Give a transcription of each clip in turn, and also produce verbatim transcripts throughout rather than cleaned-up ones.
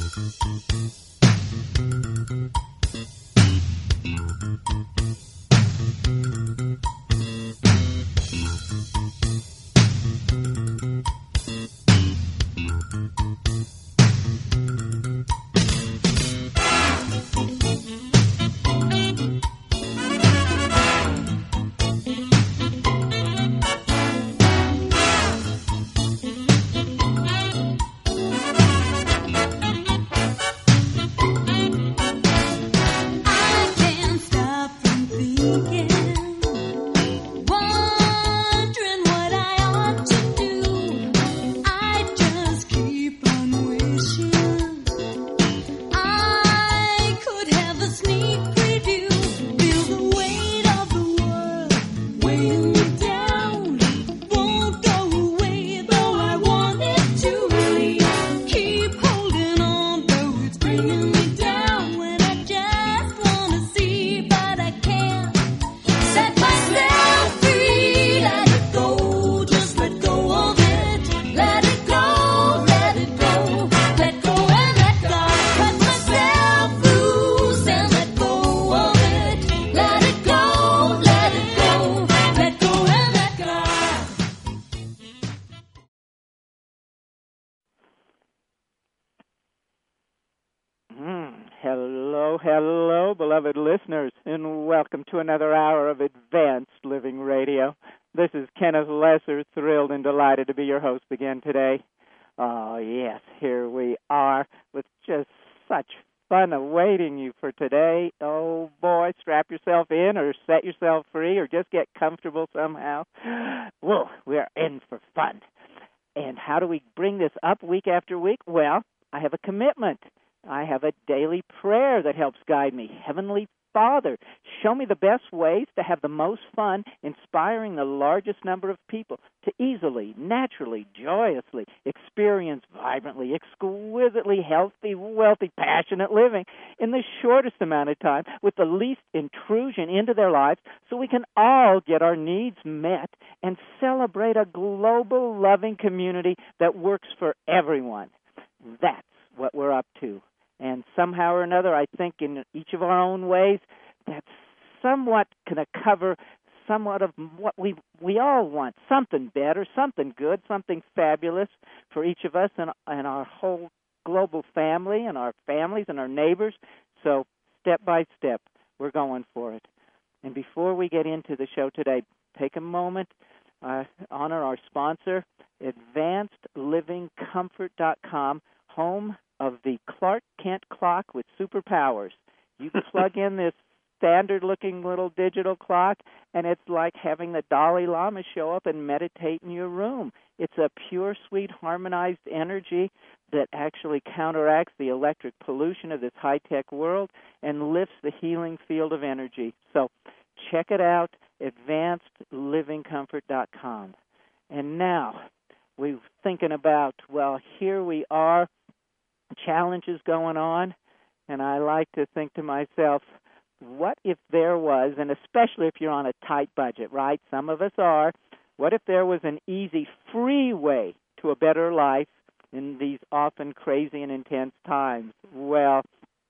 Hello, beloved listeners, and welcome to another hour of Advanced Living Radio. This is Kenneth Lesser, thrilled and delighted to be your host again today. Oh, yes, here we are with just such fun awaiting you for today. Oh, boy, strap yourself in or set yourself free or just get comfortable somehow. Whoa, we're in for fun. And how do we bring this up week after week? Well, I have a commitment. I have a daily prayer that helps guide me. Heavenly Father, show me the best ways to have the most fun inspiring the largest number of people to easily, naturally, joyously experience vibrantly, exquisitely healthy, wealthy, passionate living in the shortest amount of time with the least intrusion into their lives so we can all get our needs met and celebrate a global loving community that works for everyone. That's what we're up to. And somehow or another, I think in each of our own ways, that's somewhat going to cover somewhat of what we we all want, something better, something good, something fabulous for each of us and, and our whole global family and our families and our neighbors. So step by step, we're going for it. And before we get into the show today, take a moment, uh, honor our sponsor, advanced living comfort dot com, home of the Clark Kent clock with superpowers. You can plug in this standard-looking little digital clock, and it's like having the Dalai Lama show up and meditate in your room. It's a pure, sweet, harmonized energy that actually counteracts the electric pollution of this high-tech world and lifts the healing field of energy. So check it out, advanced living comfort dot com. And now we're thinking about, well, here we are, challenges going on, and I like to think to myself, what if there was, and especially if you're on a tight budget, right? Some of us are. What if there was an easy, free way to a better life in these often crazy and intense times? Well,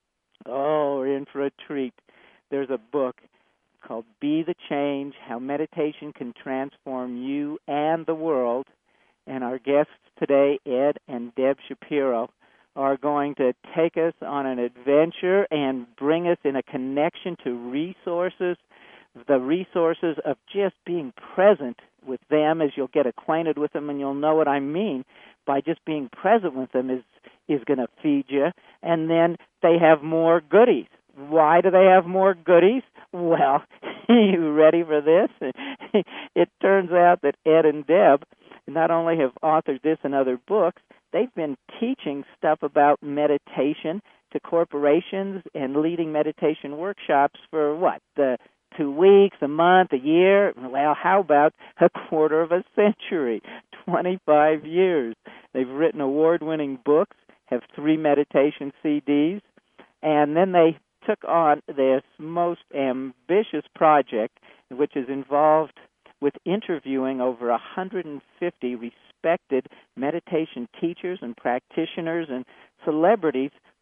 oh, we're in for a treat. There's a book called Be the Change, How Meditation Can Transform You and the World, and our guests today, Ed and Deb Shapiro, are going to take us on an adventure and bring us in a connection to resources, the resources of just being present with them. As you'll get acquainted with them and you'll know what I mean by just being present with them is, is going to feed you. And then they have more goodies. Why do they have more goodies? Well, you ready for this? It turns out that Ed and Deb not only have authored this and other books, they've been teaching stuff about meditation to corporations and leading meditation workshops for what, the two weeks, a month, a year? Well, how about a quarter of a century, twenty-five years? They've written award-winning books, have three meditation C Ds, and then they took on this most ambitious project, which is involved with interviewing over one hundred fifty respected meditation teachers and practitioners and celebrities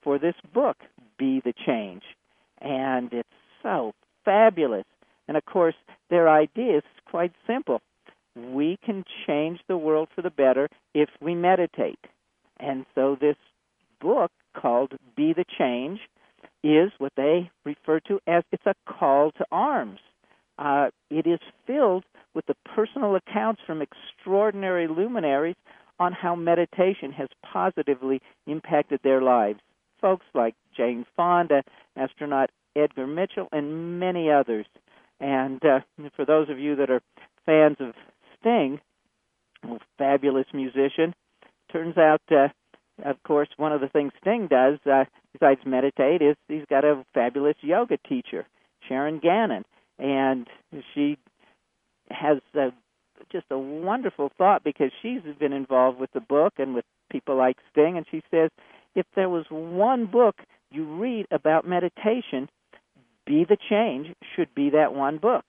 for this book, Be the Change. And it's so fabulous. And, of course, their idea is quite simple. We can change the world for the better if we meditate. And so this book called Be the Change is what they refer to as it's a call to arms. Uh, it is filled with the personal accounts from extraordinary luminaries on how meditation has positively impacted their lives. Folks like Jane Fonda, astronaut Edgar Mitchell, and many others. And uh, for those of you that are fans of Sting, a fabulous musician, turns out, uh, of course, one of the things Sting does, uh, besides meditate, is he's got a fabulous yoga teacher, Sharon Gannon. And she has uh, just a wonderful thought because she's been involved with the book and with people like Sting, and she says, if there was one book you read about meditation, Be the Change should be that one book.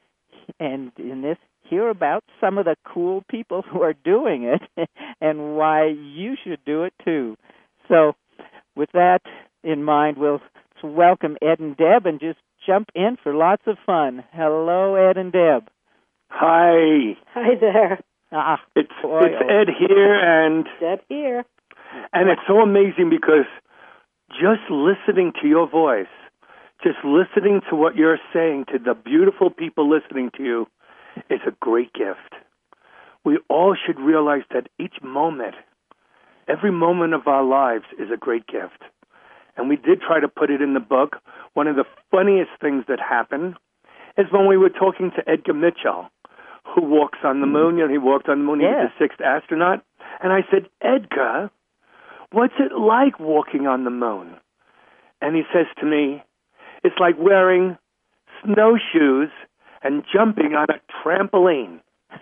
And in this, hear about some of the cool people who are doing it and why you should do it too. So with that in mind, we'll welcome Ed and Deb and just jump in for lots of fun. Hello, Ed and Deb. Hi. Hi there. Ah, it's boy, it's oh. Ed here, and Deb here. And it's so amazing because just listening to your voice, just listening to what you're saying to the beautiful people listening to you is a great gift. We all should realize that each moment, every moment of our lives is a great gift. And we did try to put it in the book. One of the funniest things that happened is when we were talking to Edgar Mitchell, who walks on the moon. You know, he walked on the moon. He Yeah. was the sixth astronaut. And I said, Edgar, what's it like walking on the moon? And he says to me, it's like wearing snowshoes and jumping on a trampoline.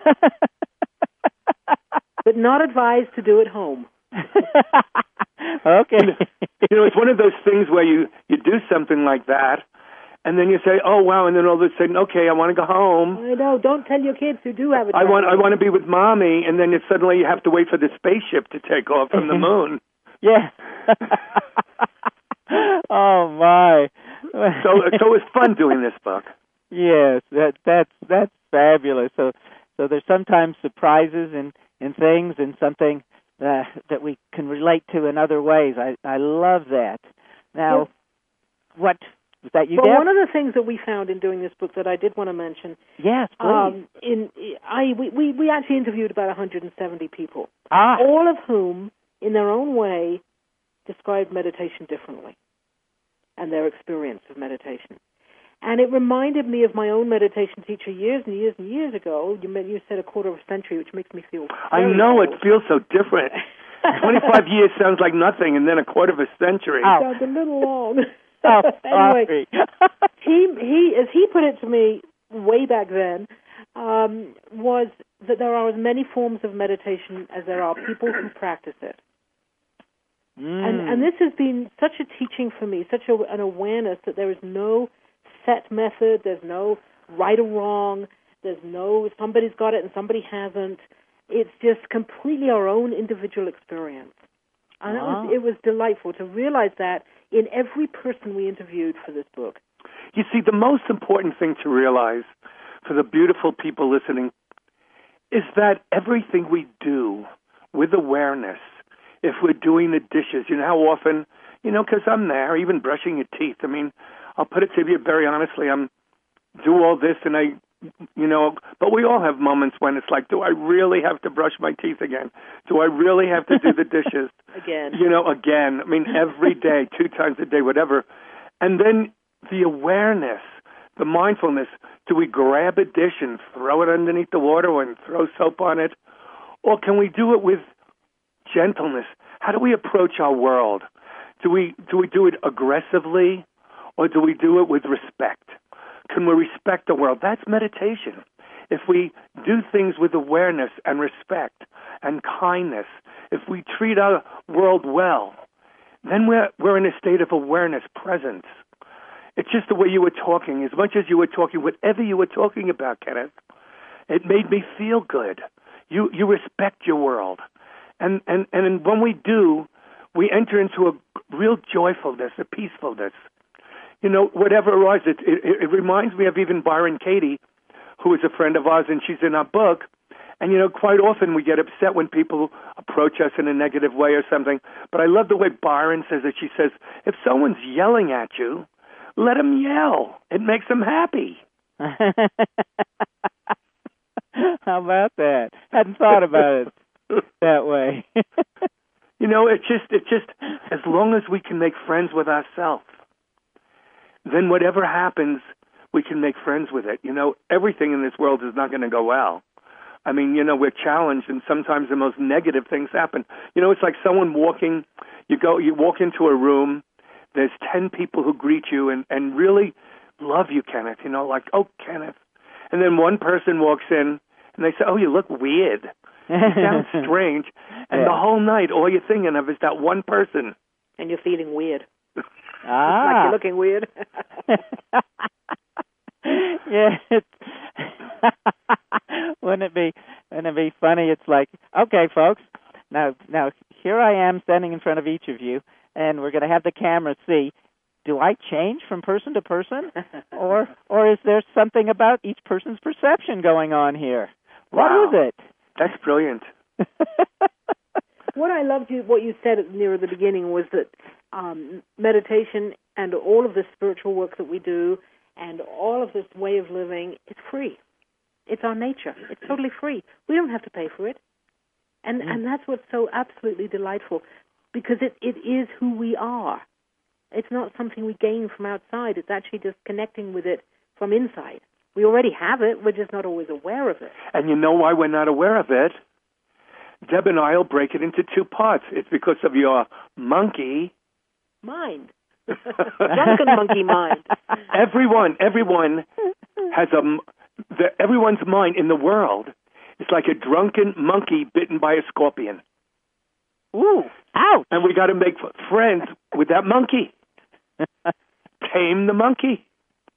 But not advised to do at home. Okay. You know, it's one of those things where you, you do something like that, and then you say, oh, wow, and then all of a sudden, okay, I want to go home. I know. Don't tell your kids who do have a I want I trampoline. want to be with Mommy, and then you suddenly you have to wait for the spaceship to take off from the moon. Yeah. Oh, my. So, so it's fun doing this book. Yes, that that's that's fabulous. So, so there's sometimes surprises and in, in things, and something uh, that we can relate to in other ways. I I love that. Now, Well, what was that? You, Well, Deb? one of the things that we found in doing this book that I did want to mention, Yes, please. um, in I we, we we actually interviewed about one hundred seventy people, ah, all of whom, in their own way, described meditation differently and their experience of meditation. And it reminded me of my own meditation teacher years and years and years ago. You meant, you said a quarter of a century, which makes me feel I very know, old. it feels so different. twenty-five years sounds like nothing, and then a quarter of a century. Oh. Sounds a little long. oh, Anyway, sorry. he he as he put it to me way back then, um, was that there are as many forms of meditation as there are people who practice it. Mm. And and this has been such a teaching for me, such a, an awareness that there is no set method, there's no right or wrong, there's no somebody's got it and somebody hasn't. It's just completely our own individual experience. And Wow. it was it was delightful to realize that in every person we interviewed for this book. You see, the most important thing to realize for the beautiful people listening is that everything we do with awareness, if we're doing the dishes, you know how often, you know, because I'm there, even brushing your teeth. I mean, I'll put it to you very honestly, I'm do all this and I, you know, but we all have moments when it's like, do I really have to brush my teeth again? Do I really have to do the dishes? Again. You know, again. I mean, every day, two times a day, whatever. And then the awareness, the mindfulness, do we grab a dish and throw it underneath the water and throw soap on it? Or can we do it with gentleness? How do we approach our world? Do we do we do it aggressively, or do we do it with respect? Can we respect the world? That's meditation. If we do things with awareness and respect and kindness, if we treat our world well, then we're we're in a state of awareness, presence. It's just the way you were talking. As much as you were talking, whatever you were talking about, Kenneth, it made me feel good. You you respect your world. And, and, and when we do, we enter into a, real joyfulness, a peacefulness. You know, whatever it was, it, it, it reminds me of even Byron Katie, who is a friend of ours, and she's in our book. And, you know, quite often we get upset when people approach us in a negative way or something. But I love the way Byron says it. She says, if someone's yelling at you, let them yell. It makes them happy. How about that? Hadn't thought about it that way. You know, it's just, it's just as long as we can make friends with ourselves, then whatever happens, we can make friends with it. You know, everything in this world is not going to go well. I mean, you know, we're challenged, and sometimes the most negative things happen. You know, it's like someone walking, you go, you walk into a room, there's ten people who greet you and, and really love you, Kenneth, you know, like, oh, Kenneth. And then one person walks in, and they say, oh, you look weird. You sound strange. And yeah. the whole night, all you're thinking of is that one person. And you're feeling weird. Ah. Like you're looking weird. Yeah, it's wouldn't it be wouldn't it be funny? It's like, okay, folks, now now here I am standing in front of each of you, and we're going to have the camera see. Do I change from person to person, or or is there something about each person's perception going on here? What wow. is it? That's brilliant. What I loved you, what you said near the beginning was that um, meditation and all of the spiritual work that we do and all of this way of living is free. It's our nature. It's totally free. We don't have to pay for it. And mm. and that's what's so absolutely delightful, because it, it is who we are. It's not something we gain from outside. It's actually just connecting with it from inside. We already have it. We're just not always aware of it. And you know why we're not aware of it? Deb and I will break it into two parts. It's because of your monkey mind. Drunken monkey mind. Everyone, everyone has a, the, everyone's mind in the world is like a drunken monkey bitten by a scorpion. Ooh, ouch. And we got to make friends with that monkey. Tame the monkey.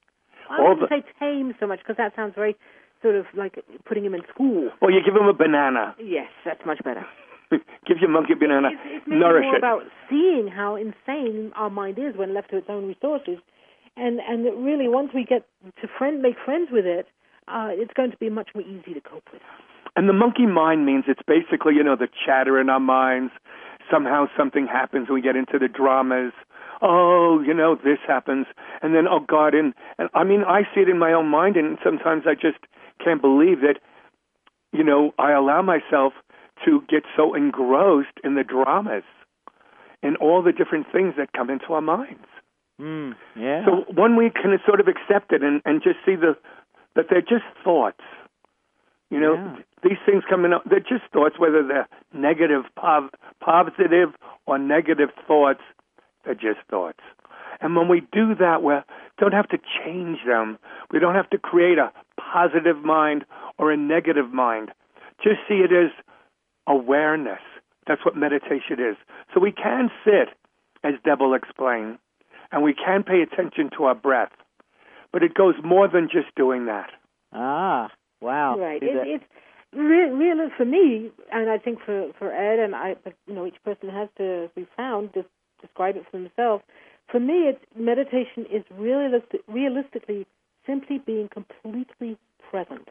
I wouldn't say tame so much, because that sounds very sort of like putting him in school. Well, you give him a banana. Yes, that's much better. Give your monkey a banana. It's, it's maybe Nourish more it. about seeing how insane our mind is when left to its own resources, and and that really once we get to friend make friends with it, uh, it's going to be much more easy to cope with. And the monkey mind means it's basically, you know, the chatter in our minds. Somehow something happens, we get into the dramas. Oh, you know, this happens, and then oh God, and, and I mean, I see it in my own mind, and sometimes I just can't believe that, you know, I allow myself to get so engrossed in the dramas and all the different things that come into our minds. Mm, yeah. So when we can sort of accept it and, and just see the that they're just thoughts, you know, yeah. these things coming up, they're just thoughts, whether they're negative, pov- positive or negative thoughts, they're just thoughts. And when we do that, we don't have to change them. We don't have to create a positive mind or a negative mind. Just see it as awareness. That's what meditation is. So we can sit, as Deb will explain, and we can pay attention to our breath. But it goes more than just doing that. Ah, wow. Right. It, it's re- really, for me, and I think for, for Ed, and I, you know, each person has to, as we found, just describe it for themselves. For me, it's, meditation is realistic, realistically simply being completely present.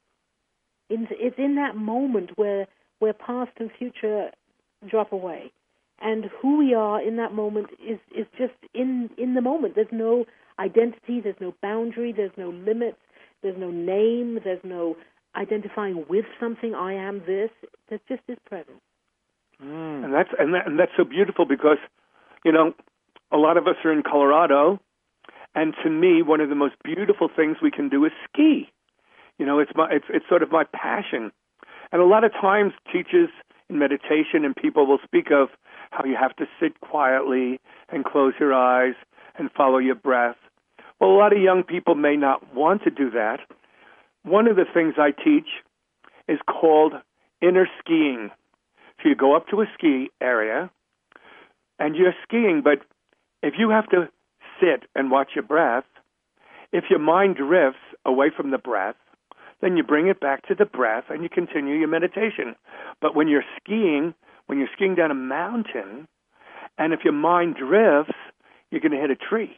It's, it's in that moment where where past and future drop away, and who we are in that moment is, is just in, in the moment. There's no identity, there's no boundary, there's no limits, there's no name, there's no identifying with something. I am this. There's just this presence. Mm. And that's and, that, and that's so beautiful because, you know, a lot of us are in Colorado, and to me, one of the most beautiful things we can do is ski. You know, it's my it's it's sort of my passion. And a lot of times teachers in meditation and people will speak of how you have to sit quietly and close your eyes and follow your breath. Well, a lot of young people may not want to do that. One of the things I teach is called inner skiing. So you go up to a ski area and you're skiing, but if you have to sit and watch your breath, if your mind drifts away from the breath, then you bring it back to the breath and you continue your meditation. But when you're skiing, when you're skiing down a mountain And if your mind drifts, you're going to hit a tree.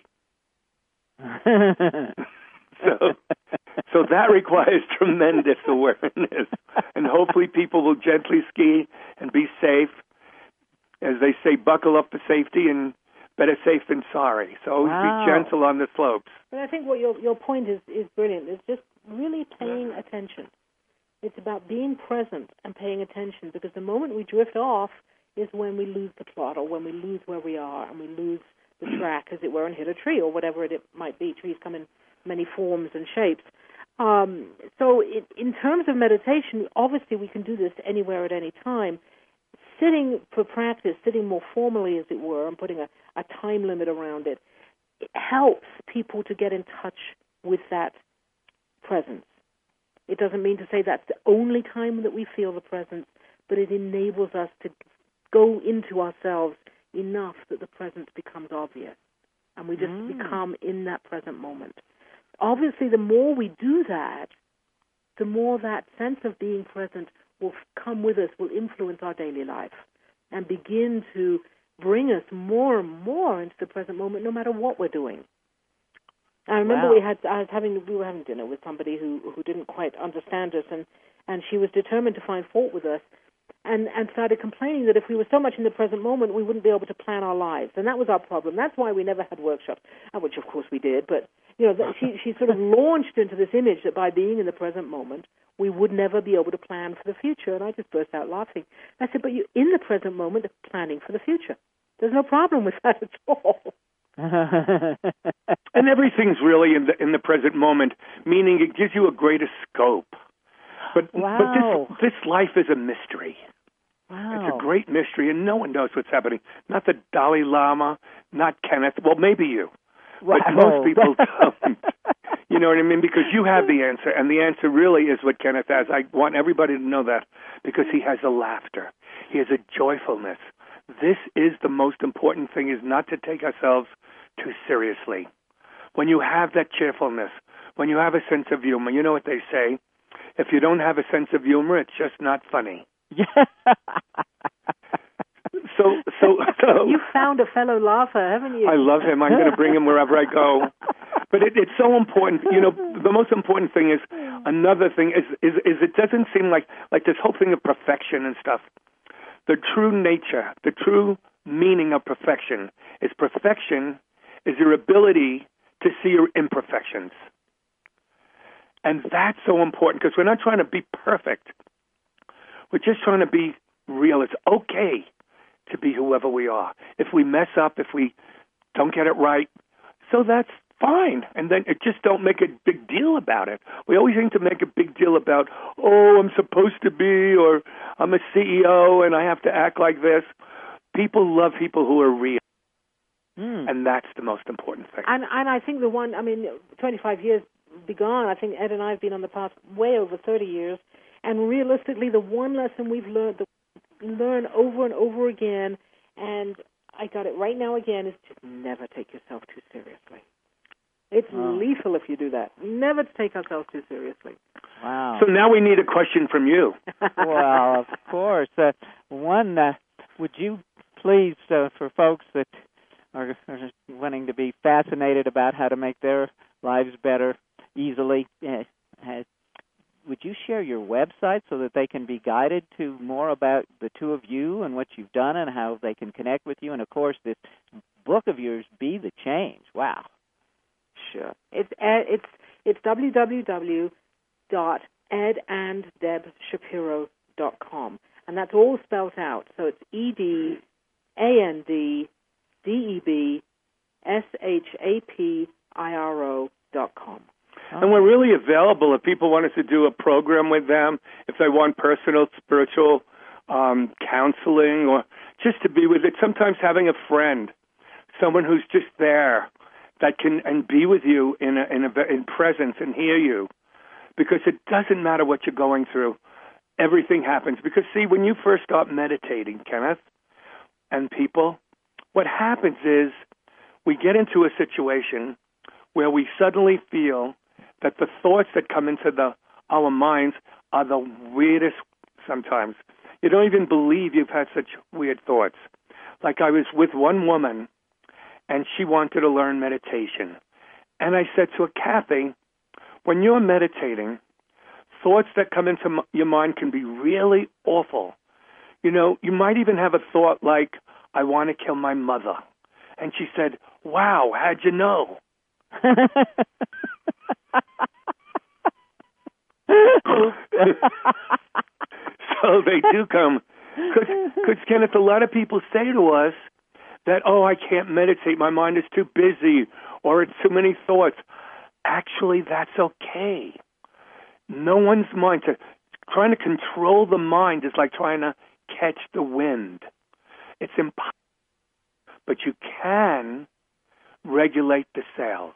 so, so that requires tremendous awareness. And hopefully people will gently ski and be safe. As they say, buckle up for safety, and better safe than sorry. So always Wow. be gentle on the slopes. But I think what your your point is, is brilliant. It's just really paying attention. It's about being present and paying attention, because the moment we drift off is when we lose the plot, or when we lose where we are, and we lose the track, as it were, and hit a tree, or whatever it might be. Trees come in many forms and shapes. Um, so it, in terms of meditation, obviously we can do this anywhere at any time. Sitting for practice, sitting more formally, as it were, and putting a, a time limit around it, it helps people to get in touch with that presence. It doesn't mean to say that's the only time that we feel the presence, but it enables us to go into ourselves enough that the presence becomes obvious, and we just Mm. become in that present moment. Obviously, the more we do that, the more that sense of being present will come with us, will influence our daily life, and begin to bring us more and more into the present moment, no matter what we're doing. I remember Wow. we had I was having we were having dinner with somebody who who didn't quite understand us, and and she was determined to find fault with us, and and started complaining that if we were so much in the present moment, we wouldn't be able to plan our lives, and that was our problem. That's why we never had workshops, and which of course we did. But you know, that she she sort of launched into this image that by being in the present moment, we would never be able to plan for the future, and I just burst out laughing. I said, "But you're in the present moment, planning for the future. There's no problem with that at all." And everything's really in the in the present moment, meaning it gives you a greater scope. But Wow. but this this life is a mystery. Wow. It's a great mystery, and no one knows what's happening. Not the Dalai Lama, not Kenneth. Well, maybe you, Wow. but most people don't. You know what I mean? Because you have the answer, and the answer really is what Kenneth has. I want everybody to know that, because he has a laughter. He has a joyfulness. This is the most important thing, is not to take ourselves too seriously. When you have that cheerfulness, when you have a sense of humor, you know what they say, if you don't have a sense of humor, it's just not funny. Yeah. So, so, so You found a fellow laugher, haven't you? I love him. I'm going to bring him wherever I go. But it, it's so important. You know, the most important thing is, another thing is, is, is it doesn't seem like, like this whole thing of perfection and stuff. The true nature, the true meaning of perfection is perfection is your ability to see your imperfections. And that's so important, because we're not trying to be perfect. We're just trying to be real. It's okay to be whoever we are. If we mess up, if we don't get it right, so that's fine. And then it just don't make a big deal about it. We always seem to make a big deal about, oh, I'm supposed to be, or I'm a C E O and I have to act like this. People love people who are real. Mm. And that's the most important thing. And and I think the one, I mean, twenty-five years begone, I think Ed and I have been on the path way over thirty years, and realistically, the one lesson we've learned, that we learn over and over again, and I got it right now again, is just never take yourself too seriously. It's Wow. lethal if you do that. Never to take ourselves too seriously. Wow. So now we need a question from you. Well, of course. Uh, one, uh, would you please, uh, for folks that are, are wanting to be fascinated about how to make their lives better easily, uh, uh, would you share your website so that they can be guided to more about the two of you and what you've done and how they can connect with you? And, of course, this book of yours, Be the Change. Wow. Sure. It's uh, it's it's w w w dot ed and deb shapiro dot com, and that's all spelled out. So it's E D A N D D E B S H A P I R O dot com. And we're really available if people want us to do a program with them, if they want personal, spiritual um, counseling, or just to be with it. Sometimes having a friend, someone who's just there, that can and be with you in a, in a, in presence and hear you, because it doesn't matter what you're going through. Everything happens. Because, see, when you first start meditating, Kenneth, and people, what happens is we get into a situation where we suddenly feel that the thoughts that come into the our minds are the weirdest sometimes. You don't even believe you've had such weird thoughts. like I was with one woman, and she wanted to learn meditation. And I said to her, Kathy, when you're meditating, thoughts that come into your mind can be really awful. You know, you might even have a thought like, I want to kill my mother. And she said, wow, how'd you know? So they do come. Because, Kenneth, a lot of people say to us that, oh, I can't meditate, my mind is too busy, or it's too many thoughts. Actually, that's okay. No one's mind. To, trying to control the mind is like trying to catch the wind. It's impossible. But you can regulate the sails.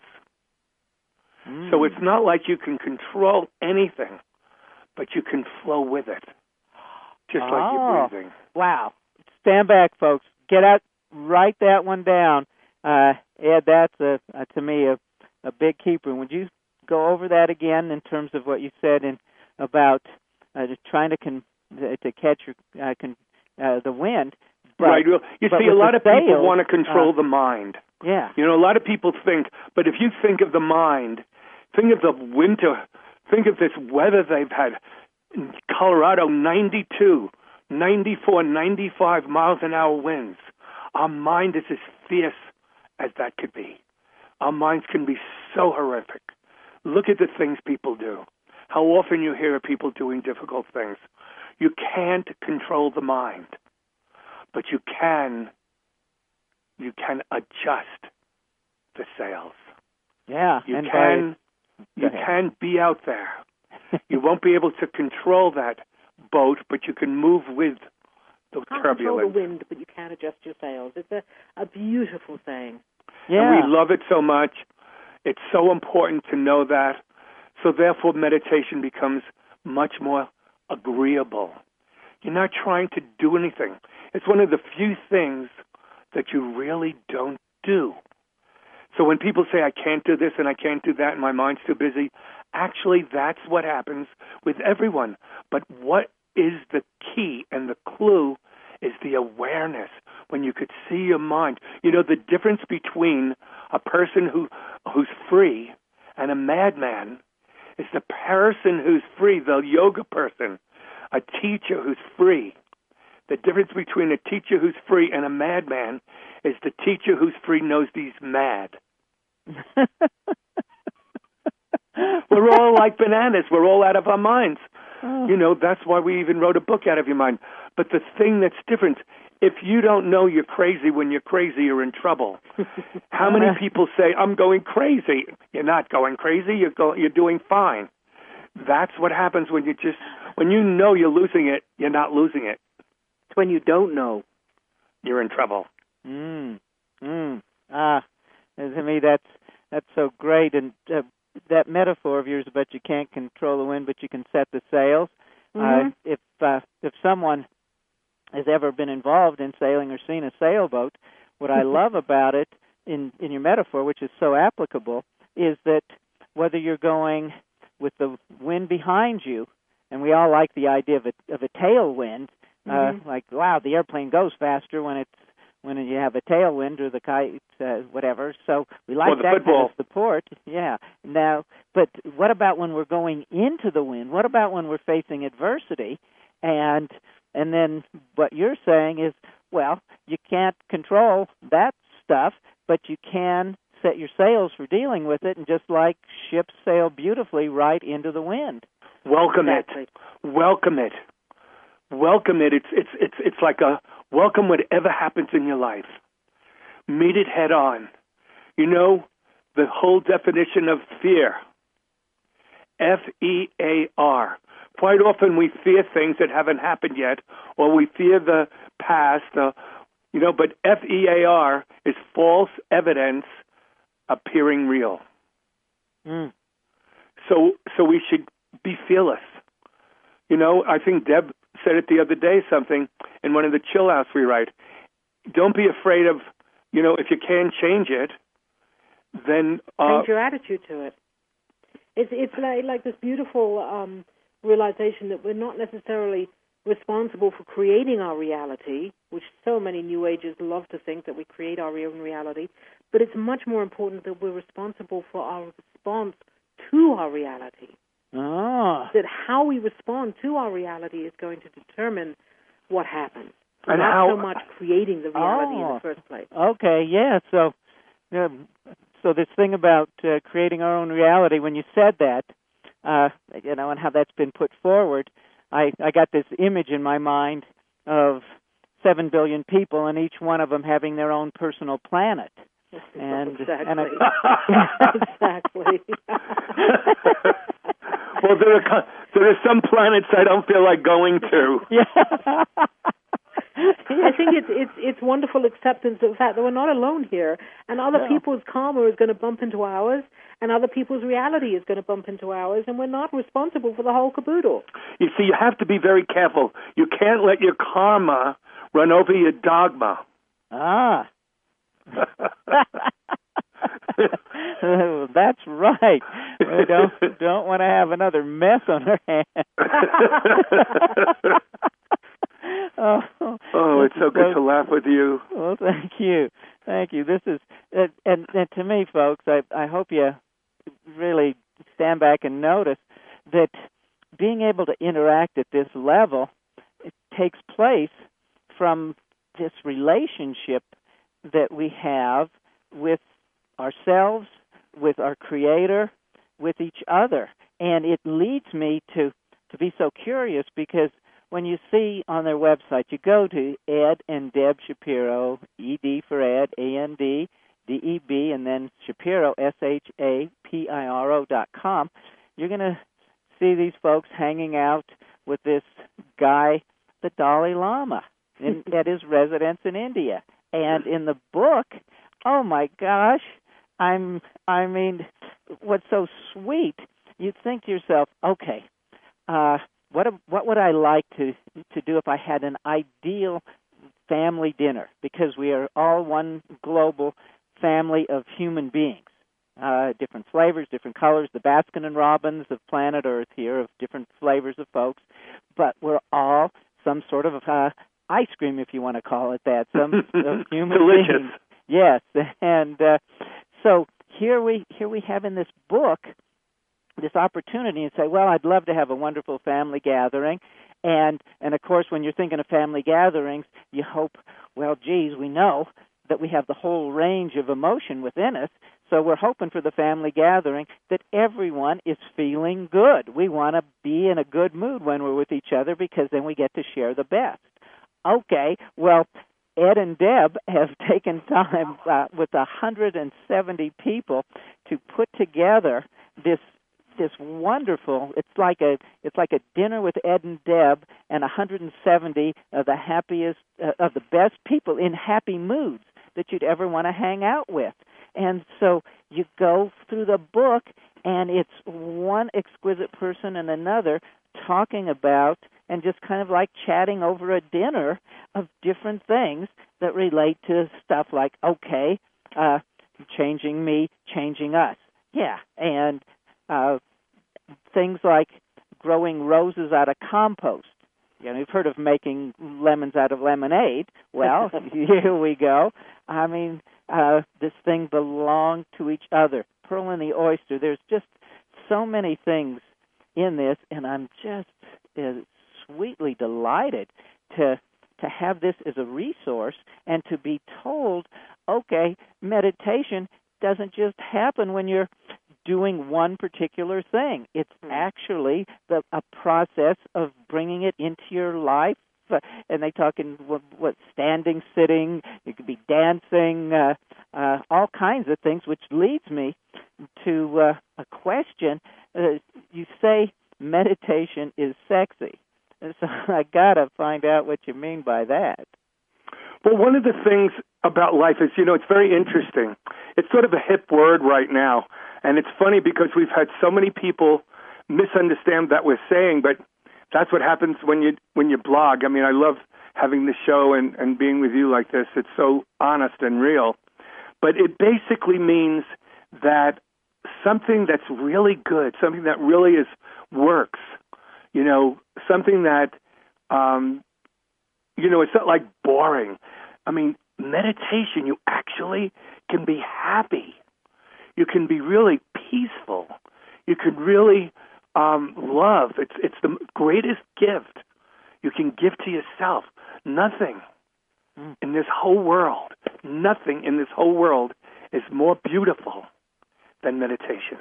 Mm. So it's not like you can control anything, but you can flow with it, just oh, like you're breathing. Wow. Stand back, folks. Get out. Write that one down. Uh, Ed, that's, a, uh, to me, a, a big keeper. Would you go over that again in terms of what you said in, about uh, trying to con, to catch your, uh, con, uh, the wind? But, right. Well, you see, a lot of sails, people want to control uh, the mind. Yeah. You know, a lot of people think, but if you think of the mind, think of the winter, think of this weather they've had in Colorado, ninety-two, ninety-four, ninety-five miles an hour winds. Our mind is as fierce as that could be. Our minds can be so horrific. Look at the things people do. How often you hear of people doing difficult things. You can't control the mind, but you can you can adjust the sails. Yeah. You and can by, you can be out there. You won't be able to control that boat, but you can move with the can't turbulence. Control the wind, but you can adjust your sails. It's a, a beautiful saying. Yeah. And we love it so much. It's so important to know that. So therefore, meditation becomes much more agreeable. You're not trying to do anything. It's one of the few things that you really don't do. So when people say, I can't do this and I can't do that and my mind's too busy, actually that's what happens with everyone. But what is the key and the clue is the awareness, when you could see your mind. You know, the difference between a person who who's free and a madman is the person who's free, the yoga person, a teacher who's free. The difference between a teacher who's free and a madman is the teacher who's free knows he's mad. We're all like bananas. We're all out of our minds. Oh. You know, that's why we even wrote a book, Out of Your Mind. But the thing that's different, if you don't know you're crazy when you're crazy, you're in trouble. How many people say, I'm going crazy? You're not going crazy. You're, go- you're doing fine. That's what happens when you just, when you know you're losing it, you're not losing it. It's when you don't know. You're in trouble. Mm. Mm. Ah, to me, that's, that's so great. And uh, that metaphor of yours about you can't control the wind, but you can set the sails. Mm-hmm. Uh, if uh, if someone has ever been involved in sailing or seen a sailboat, what I love about it in, in your metaphor, which is so applicable, is that whether you're going with the wind behind you, and we all like the idea of a, of a tailwind, mm-hmm. uh, like, wow, the airplane goes faster when it's when you have a tailwind or the kite, uh, whatever. So we like that football. kind of support. Yeah. Now, but what about when we're going into the wind? What about when we're facing adversity? And and then what you're saying is, well, you can't control that stuff, but you can set your sails for dealing with it, and just like ships sail beautifully right into the wind. Welcome exactly. it. Welcome it. Welcome it. It's it's it's it's like a welcome whatever happens in your life. Meet it head on. You know, the whole definition of fear. F E A R. Quite often we fear things that haven't happened yet, or we fear the past, uh, you know, but F E A R is false evidence appearing real. Mm. So so we should be fearless. You know, I think Deb said it the other day, something in one of the chill outs we write. Don't be afraid of, you know, if you can change it, then uh, change your attitude to it. It's it's like, like this beautiful um, realization that we're not necessarily responsible for creating our reality, which so many New Agers love to think that we create our own reality, but it's much more important that we're responsible for our response to our reality. Oh. That how we respond to our reality is going to determine what happens. And not how, so much creating the reality oh, in the first place. Okay, yeah. So, um, so this thing about uh, creating our own reality, when you said that, uh, you know, and how that's been put forward, I, I got this image in my mind of seven billion people and each one of them having their own personal planet. And, exactly. And I, exactly. Well, there are, there are some planets I don't feel like going to. Yeah. I think it's it's it's wonderful acceptance of the fact that we're not alone here, and other No. people's karma is going to bump into ours, and other people's reality is going to bump into ours, and we're not responsible for the whole caboodle. You see, you have to be very careful. You can't let your karma run over your dogma. Ah. That's right. We don't don't want to have another mess on our hands. oh, oh, it's so good so, to laugh with you. Well, thank you, thank you. This is and and, and to me, folks, I I hope you really stand back and notice that being able to interact at this level, it takes place from this relationship that we have with ourselves, with our Creator, with each other. And it leads me to, to be so curious because when you see on their website, you go to Ed and Deb Shapiro, E D for Ed, A N D, D E B, and then Shapiro, S H A P I R O dot com, you're going to see these folks hanging out with this guy, the Dalai Lama, in, at his residence in India. And in the book, oh my gosh, I'm, I mean, what's so sweet, you think to yourself, okay, uh, what what would I like to to do if I had an ideal family dinner? Because we are all one global family of human beings, uh, different flavors, different colors, the Baskin and Robbins of planet Earth here, of different flavors of folks, but we're all some sort of uh, ice cream, if you want to call it that, some of human Delicious. beings. Yes, and uh, so here we here we have in this book this opportunity and say, well, I'd love to have a wonderful family gathering. And, and of course, when you're thinking of family gatherings, you hope, well, geez, we know that we have the whole range of emotion within us, so we're hoping for the family gathering that everyone is feeling good. We want to be in a good mood when we're with each other because then we get to share the best. Okay, well, Ed and Deb have taken time uh, with one hundred seventy people to put together this this wonderful, it's like a it's like a dinner with Ed and Deb and one hundred seventy of the happiest, uh, of the best people in happy moods that you'd ever want to hang out with. And so you go through the book, and it's one exquisite person and another talking about and just kind of like chatting over a dinner of different things that relate to stuff like, okay, uh, changing me, changing us. Yeah, and uh, things like growing roses out of compost. You know, you've heard of making lemons out of lemonade. Well, here we go. I mean, uh, this thing belonged to each other. Pearl and the oyster. There's just so many things in this, and I'm just uh, sweetly delighted to to have this as a resource and to be told, okay, meditation doesn't just happen when you're doing one particular thing. It's actually the, a process of bringing it into your life. Uh, and they talk in what, what standing, sitting, it could be dancing, uh, uh, all kinds of things, which leads me to uh, a question. Uh, you say meditation is sexy. So I got to find out what you mean by that. Well, one of the things about life is, you know, it's very interesting. It's sort of a hip word right now. And it's funny because we've had so many people misunderstand that we're saying, but that's what happens when you when you blog. I mean, I love having the show and, and being with you like this. It's so honest and real. But it basically means that something that's really good, something that really is works, you know, something that Um, you know, it's not like boring. I mean, meditation, you actually can be happy. You can be really peaceful. You can really um, love. It's it's the greatest gift you can give to yourself. Nothing mm. in this whole world, nothing in this whole world is more beautiful than meditation.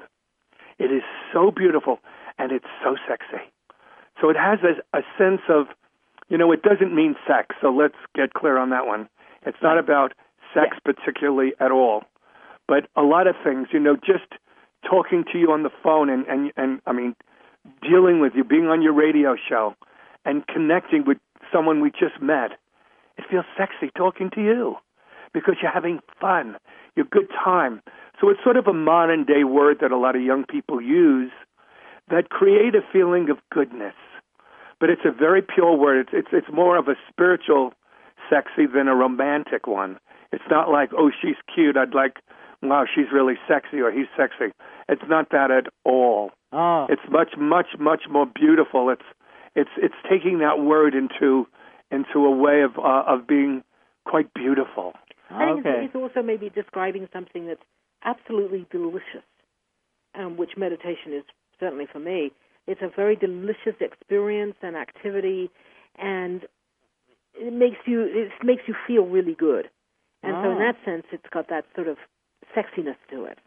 It is so beautiful, and it's so sexy. So it has a, a sense of, you know, it doesn't mean sex, so let's get clear on that one. It's not about sex yeah. particularly at all. But a lot of things, you know, just talking to you on the phone and, and, and I mean, dealing with you, being on your radio show and connecting with someone we just met, it feels sexy talking to you because you're having fun, you're good time. So it's sort of a modern day word that a lot of young people use that create a feeling of goodness. But it's a very pure word. It's, it's, it's more of a spiritual sexy than a romantic one. It's not like, oh, she's cute, I'd like, wow, she's really sexy or he's sexy. It's not that at all. Oh. It's much, much, much more beautiful. It's it's it's taking that word into into a way of uh, of being quite beautiful. I think okay. it's also maybe describing something that's absolutely delicious, um, which meditation is certainly for me. It's a very delicious experience and activity, and it makes you it makes you feel really good. And oh. so in that sense, it's got that sort of sexiness to it.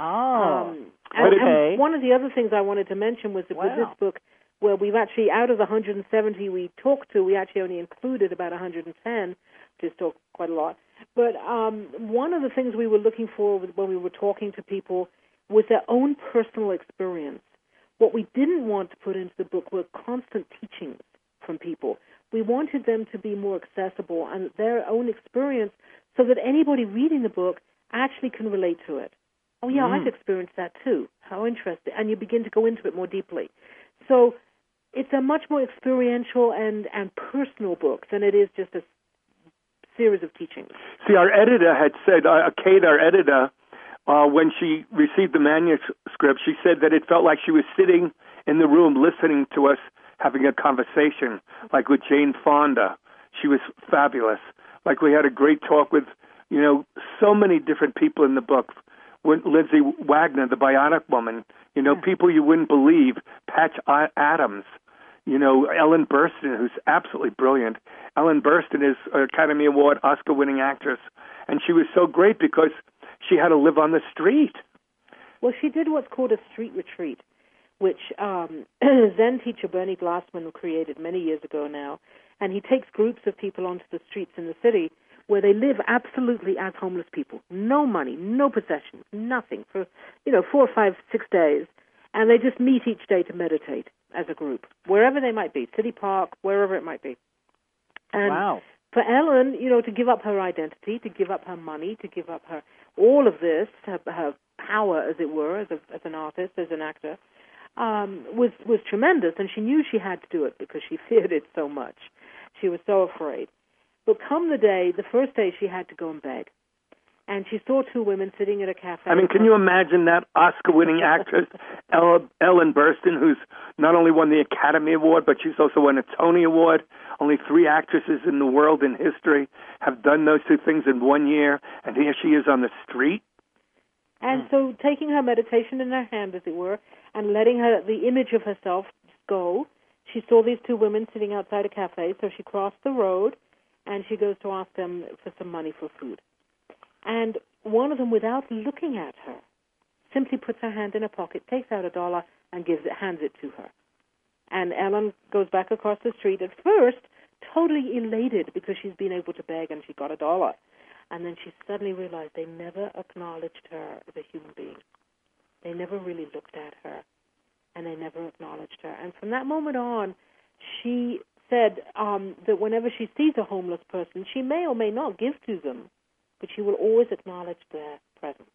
Oh, um, and, okay. and one of the other things I wanted to mention was that wow. with this book, where we've actually, out of the one hundred seventy we talked to, we actually only included about one hundred ten, which is still quite a lot. But um, one of the things we were looking for when we were talking to people was their own personal experience. What we didn't want to put into the book were constant teachings from people. We wanted them to be more accessible and their own experience so that anybody reading the book actually can relate to it. Oh, yeah, mm. I've experienced that too. How interesting. And you begin to go into it more deeply. So it's a much more experiential and, and personal book than it is just a series of teachings. See, our editor had said, uh, Kate, our editor, uh, when she received the manuscript, she said that it felt like she was sitting in the room listening to us having a conversation, like with Jane Fonda. She was fabulous. Like we had a great talk with, you know, so many different people in the book. Lindsay Wagner, the Bionic Woman, you know, yeah. people you wouldn't believe, Patch Adams, you know, Ellen Burstyn, who's absolutely brilliant. Ellen Burstyn is an Academy Award, Oscar-winning actress, and she was so great because she had to live on the street. Well, she did what's called a street retreat, which um, Zen teacher Bernie Glassman created many years ago now, and he takes groups of people onto the streets in the city where they live absolutely as homeless people. No money, no possessions, nothing for, you know, four, five, six days. And they just meet each day to meditate as a group, wherever they might be, City Park, wherever it might be. And wow. for Ellen, you know, to give up her identity, to give up her money, to give up her all of this, her, her power, as it were, as, a, as an artist, as an actor, um, was, was tremendous. And she knew she had to do it because she feared it so much. She was so afraid. But come the day, the first day, she had to go and beg. And she saw two women sitting at a cafe. I mean, can you imagine that Oscar-winning actress, Ellen Burstyn, who's not only won the Academy Award, but she's also won a Tony Award. Only three actresses in the world in history have done those two things in one year, and here she is on the street. And mm. so taking her meditation in her hand, as it were, and letting her the image of herself go, she saw these two women sitting outside a cafe, so she crossed the road, and she goes to ask them for some money for food. And one of them, without looking at her, simply puts her hand in her pocket, takes out a dollar, and gives it, hands it to her. And Ellen goes back across the street, at first totally elated because she's been able to beg and she got a dollar. And then she suddenly realized they never acknowledged her as a human being. They never really looked at her, and they never acknowledged her. And from that moment on, she said um, that whenever she sees a homeless person, she may or may not give to them, but she will always acknowledge their presence.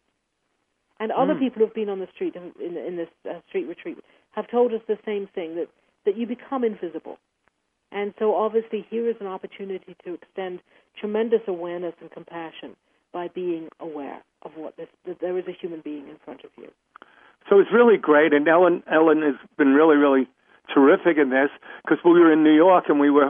And other mm. people who have been on the street in, in this uh, street retreat have told us the same thing, that, that you become invisible. And so obviously here is an opportunity to extend tremendous awareness and compassion by being aware of what this, that there is a human being in front of you. So it's really great, and Ellen, Ellen has been really, really terrific in this, because we were in New York and we were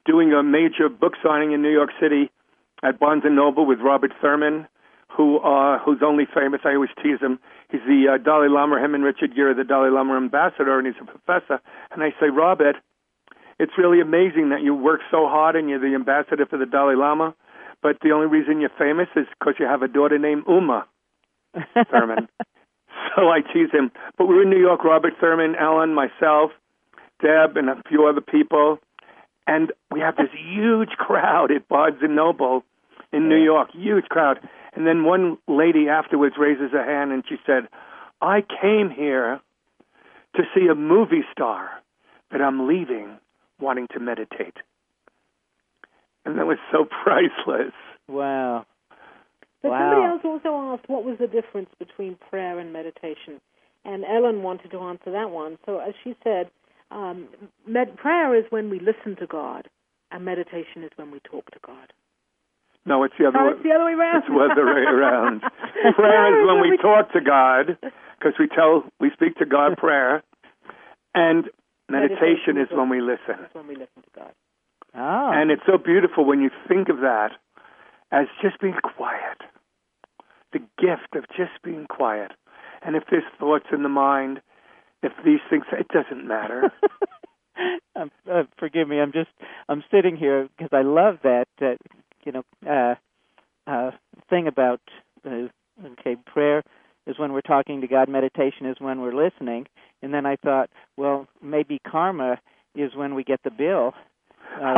doing a major book signing in New York City at Barnes and Noble with Robert Thurman, who uh, who's only famous. I always tease him. He's the uh, Dalai Lama, him and Richard Gere, the Dalai Lama ambassador, and he's a professor. And I say, Robert, it's really amazing that you work so hard and you're the ambassador for the Dalai Lama, but the only reason you're famous is because you have a daughter named Uma Thurman. So I tease him. But we were in New York, Robert Thurman, Ellen, myself, Deb, and a few other people, and we have this huge crowd at Barnes and Noble in New York, huge crowd. And then one lady afterwards raises her hand and she said, I came here to see a movie star, but I'm leaving wanting to meditate. And that was so priceless. Wow. But wow. somebody else also asked what was the difference between prayer and meditation. And Ellen wanted to answer that one. So as she said, um, med- prayer is when we listen to God, and meditation is when we talk to God. No, it's the other oh, way. It's the other way around. It's the other way around. Prayer is when we talk to God, because we tell, we speak to God prayer, and meditation, meditation is when we listen. Is when we listen to God. Oh. And it's so beautiful when you think of that as just being quiet. The gift of just being quiet. And if there's thoughts in the mind, if these things, it doesn't matter. um, uh, forgive me, I'm just, I'm sitting here because I love that, uh, you know, uh, uh, thing about, uh, okay, prayer is when we're talking to God, meditation is when we're listening. And then I thought, well, maybe karma is when we get the bill. Uh,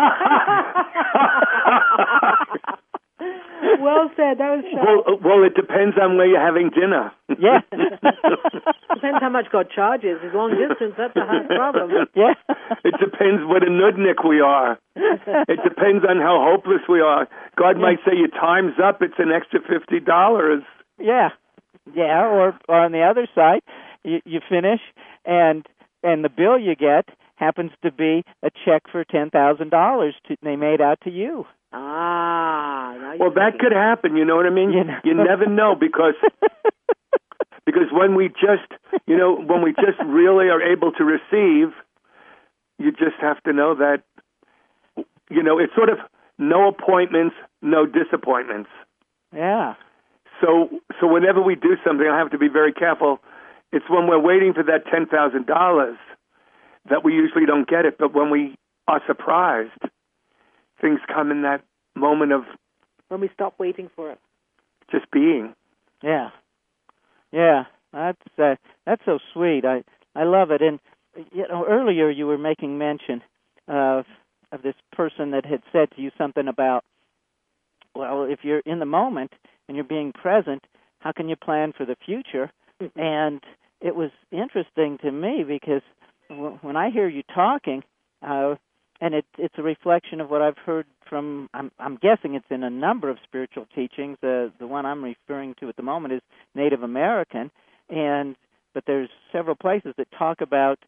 well said. That was well, well, it depends on where you're having dinner. Yeah. Depends how much God charges. It's long distance. That's a hard problem. Yeah. It depends what a nudnik we are. It depends on how hopeless we are. God yeah. might say, your time's up. It's an extra fifty dollars. Yeah. Yeah, or, or on the other side, you, you finish, and and the bill you get happens to be a check for ten thousand dollars they made out to you. Ah. Well, that could happen, you know what I mean? You, know. You never know, because because when we just, you know, when we just really are able to receive, you just have to know that, you know, it's sort of no appointments, no disappointments. Yeah. So so whenever we do something, I have to be very careful. It's when we're waiting for that ten thousand dollars that we usually don't get it. But when we are surprised, things come in that moment of... When we stop waiting for it. Just being. Yeah. Yeah. That's uh, that's so sweet. I, I love it. And, you know, earlier you were making mention of, of this person that had said to you something about, well, if you're in the moment and you're being present, how can you plan for the future? Mm-hmm. And it was interesting to me because w- when I hear you talking, uh, and it, it's a reflection of what I've heard from, I'm, I'm guessing it's in a number of spiritual teachings. Uh, the one I'm referring to at the moment is Native American, and but there's several places that talk about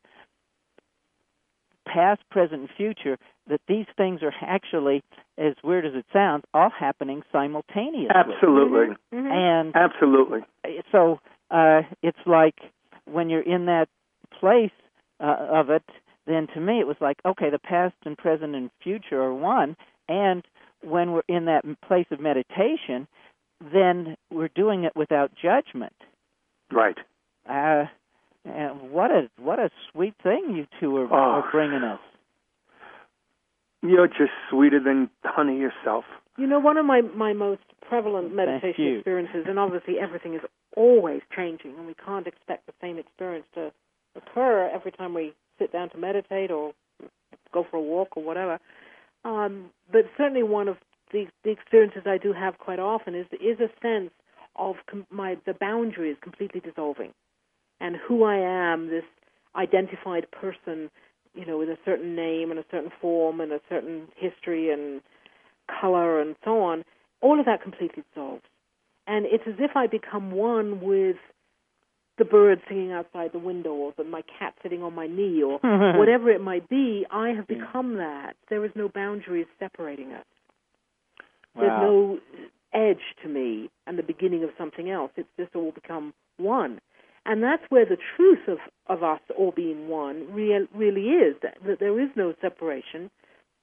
past, present, and future, that these things are actually, as weird as it sounds, all happening simultaneously. Absolutely. Mm-hmm. And absolutely. So uh, it's like when you're in that place uh, of it, then to me it was like, okay, the past and present and future are one, and when we're in that place of meditation, then we're doing it without judgment. Right. Uh, and what a what a sweet thing you two are, oh. are bringing us. You're just sweeter than honey yourself. You know, one of my, my most prevalent meditation experiences, and obviously everything is always changing, and we can't expect the same experience to occur every time we sit down to meditate or go for a walk or whatever. Um, but certainly one of the, the experiences I do have quite often is is a sense of com- my the boundaries completely dissolving, and who I am, this identified person, you know, with a certain name and a certain form and a certain history and color and so on, all of that completely dissolves. And it's as if I become one with the bird singing outside the window, or the, my cat sitting on my knee, or whatever it might be. I have become yeah. that. There is no boundaries separating us. Wow. There's no edge to me and the beginning of something else. It's just all become one. And that's where the truth of, of us all being one real, really is, that, that there is no separation.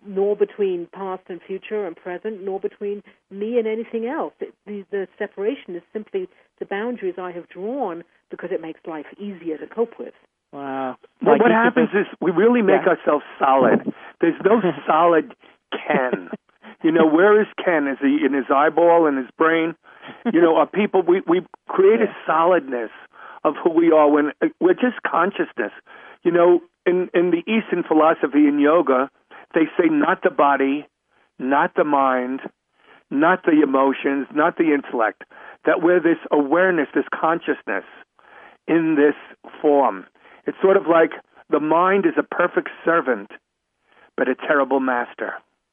nor between past and future and present, nor between me and anything else. It, the, the separation is simply the boundaries I have drawn because it makes life easier to cope with. Wow. Well, Like what you happens could- is we really make Yeah. ourselves solid. There's no solid Ken. You know, where is Ken? Is he in his eyeball, in his brain? You know, our people, we, we create a solidness of who we are when we're just consciousness. You know, in, in the Eastern philosophy in yoga, they say not the body, not the mind, not the emotions, not the intellect, that we're this awareness, this consciousness in this form. It's sort of like the mind is a perfect servant, but a terrible master.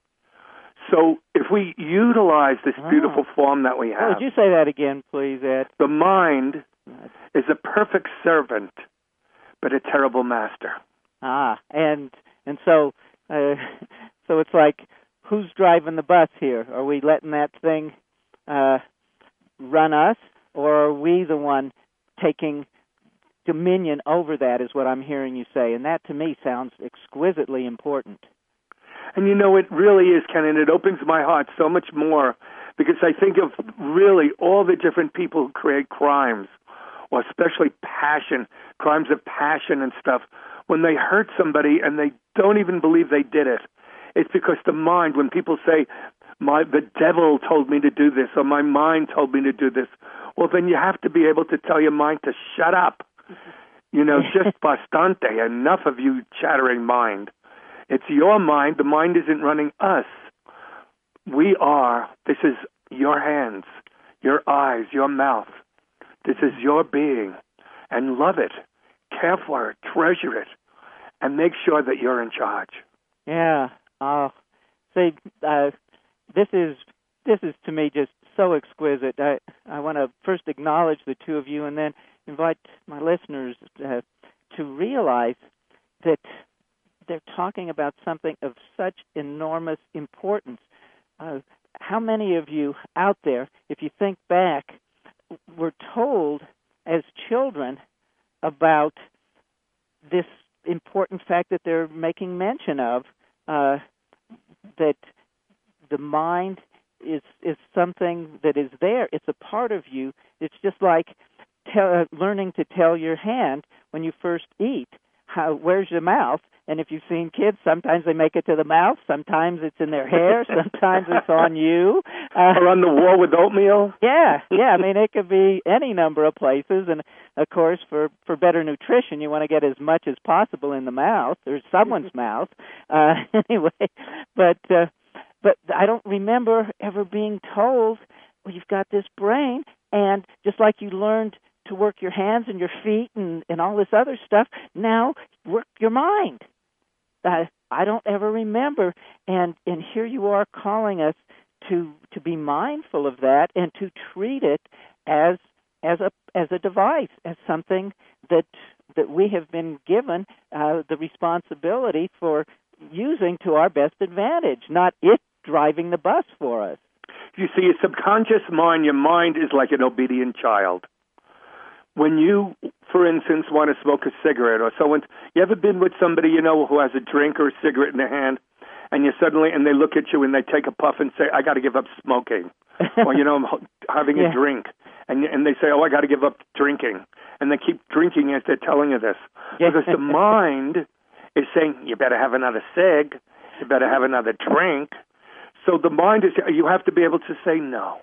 So if we utilize this Oh. beautiful form that we Oh, have, would you say that again, please, Ed? the mind is a perfect servant, but a terrible master. Ah, and and so uh, so it's like, who's driving the bus here? Are we letting that thing uh, run us, or are we the one taking dominion over that, is what I'm hearing you say. And that, to me, sounds exquisitely important. And, you know, it really is, Ken, and it opens my heart so much more because I think of really all the different people who create crimes, or especially passion, crimes of passion and stuff, when they hurt somebody and they don't even believe they did it. It's because the mind, when people say, my the devil told me to do this, or my mind told me to do this, well, then you have to be able to tell your mind to shut up. You know, just bastante, enough of you chattering mind. It's your mind. The mind isn't running us. We are. This is your hands, your eyes, your mouth. This is your being. And love it. Care for it. Treasure it. And make sure that you're in charge. Yeah. Uh, see, uh, this is this is to me just so exquisite. I I want to first acknowledge the two of you, and then invite my listeners uh, to realize that they're talking about something of such enormous importance. Uh, how many of you out there, if you think back, were told as children about this important fact that they're making mention of, uh, that the mind is is something that is there. It's a part of you. It's just like tell, uh, learning to tell your hand when you first eat, how, where's your mouth? And if you've seen kids, sometimes they make it to the mouth, sometimes it's in their hair, sometimes it's on you. Uh, or on the wall with oatmeal? Yeah, yeah. I mean, it could be any number of places. And, of course, for, for better nutrition, you want to get as much as possible in the mouth or someone's mouth. Uh, anyway, but uh, but I don't remember ever being told, well, you've got this brain, and just like you learned to work your hands and your feet and, and all this other stuff, now work your mind. Uh, I don't ever remember, and, and here you are calling us to to be mindful of that and to treat it as as a as a device, as something that that we have been given uh, the responsibility for using to our best advantage, not it driving the bus for us. You see, your subconscious mind, your mind is like an obedient child. When you, for instance, want to smoke a cigarette, or someone, you ever been with somebody, you know, who has a drink or a cigarette in their hand, and you suddenly, and they look at you and they take a puff and say, I got to give up smoking. Or, you know, I'm having yeah. a drink. And and they say, oh, I got to give up drinking. And they keep drinking as they're telling you this. Yeah. Because the mind is saying, you better have another cig, you better have another drink. So the mind is, you have to be able to say no.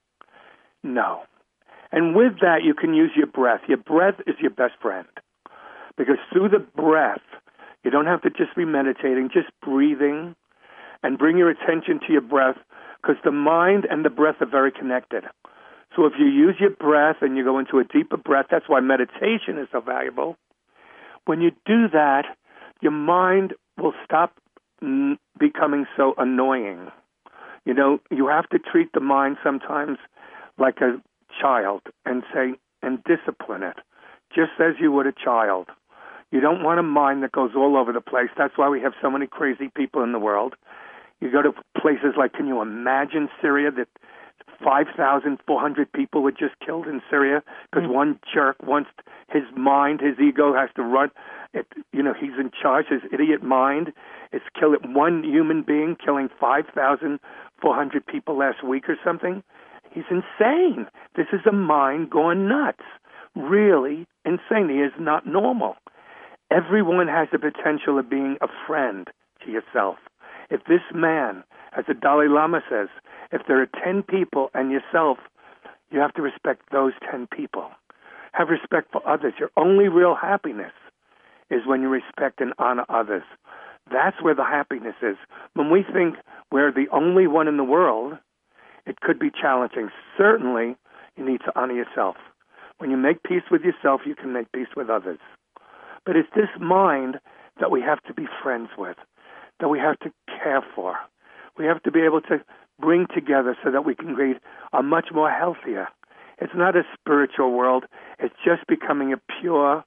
No. And with that, you can use your breath. Your breath is your best friend. Because through the breath, you don't have to just be meditating, just breathing, and bring your attention to your breath, because the mind and the breath are very connected. So if you use your breath and you go into a deeper breath, that's why meditation is so valuable. When you do that, your mind will stop n- becoming so annoying. You know, you have to treat the mind sometimes like a child and say, and discipline it, just as you would a child. You don't want a mind that goes all over the place. That's why we have so many crazy people in the world. You go to places like, can you imagine Syria, that five thousand four hundred people were just killed in Syria because mm-hmm. one jerk wants his mind, his ego has to run. It, you know, he's in charge, his idiot mind is killing one human being, killing five thousand four hundred people last week or something. He's insane. This is a mind going nuts. Really insane. He is not normal. Everyone has the potential of being a friend to yourself. If this man, as the Dalai Lama says, if there are ten people and yourself, you have to respect those ten people. Have respect for others. Your only real happiness is when you respect and honor others. That's where the happiness is. When we think we're the only one in the world, it could be challenging. Certainly, you need to honor yourself. When you make peace with yourself, you can make peace with others. But it's this mind that we have to be friends with, that we have to care for. We have to be able to bring together so that we can create a much more healthier. It's not a spiritual world. It's just becoming a pure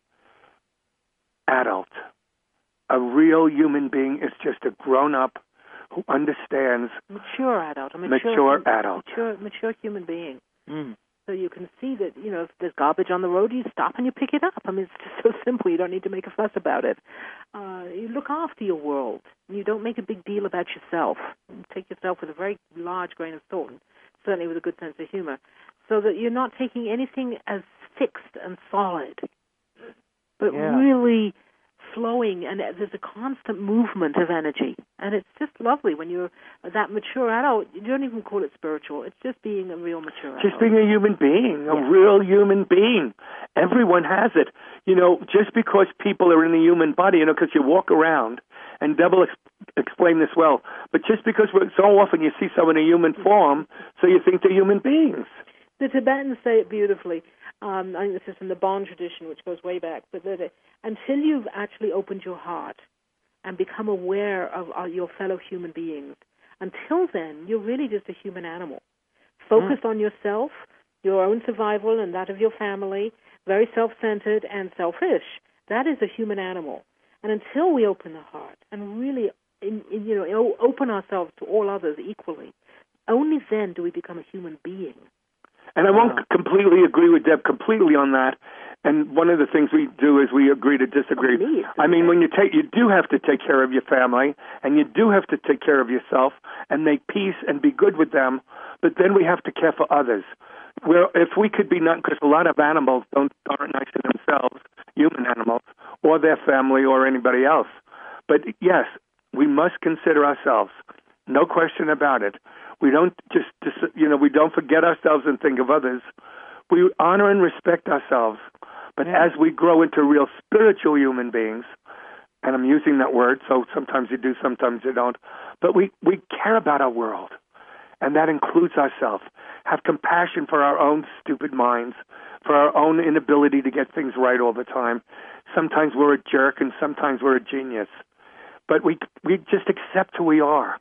adult. A real human being is just a grown-up who understands. Mature adult. A mature, mature adult. Mature, mature human being. Mm. So you can see that, you know, if there's garbage on the road, you stop and you pick it up. I mean, it's just so simple. You don't need to make a fuss about it. Uh, you look after your world. You don't make a big deal about yourself. You take yourself with a very large grain of salt, and certainly with a good sense of humor, so that you're not taking anything as fixed and solid, but yeah. really flowing, and there's a constant movement of energy. And it's just lovely when you're that mature adult. You don't even call it spiritual. It's just being a real mature adult. Just being a human being, a yeah. real human being. Everyone has it. You know, just because people are in the human body, you know, because you walk around, and Devil ex- explained this well, but just because we're, so often you see someone in a human form, so you think they're human beings. The Tibetans say it beautifully. Um, I think this is from the Bon tradition, which goes way back. But that it, until you've actually opened your heart and become aware of uh, your fellow human beings, until then, you're really just a human animal, focused mm. on yourself, your own survival and that of your family, very self-centered and selfish. That is a human animal. And until we open the heart and really, in, in, you know, open ourselves to all others equally, only then do we become a human being. And I won't completely agree with Deb completely on that. And one of the things we do is we agree to disagree. Oh, I mean, when you take, you do have to take care of your family, and you do have to take care of yourself and make peace and be good with them. But then we have to care for others. Where if we could be not, because a lot of animals don't aren't nice to themselves, human animals, or their family, or anybody else. But yes, we must consider ourselves. No question about it. We don't just, you know, we don't forget ourselves and think of others. We honor and respect ourselves. But yeah. as we grow into real spiritual human beings, and I'm using that word, so sometimes you do, sometimes you don't, but we, we care about our world, and that includes ourselves. Have compassion for our own stupid minds, for our own inability to get things right all the time. Sometimes we're a jerk, and sometimes we're a genius. But we we just accept who we are.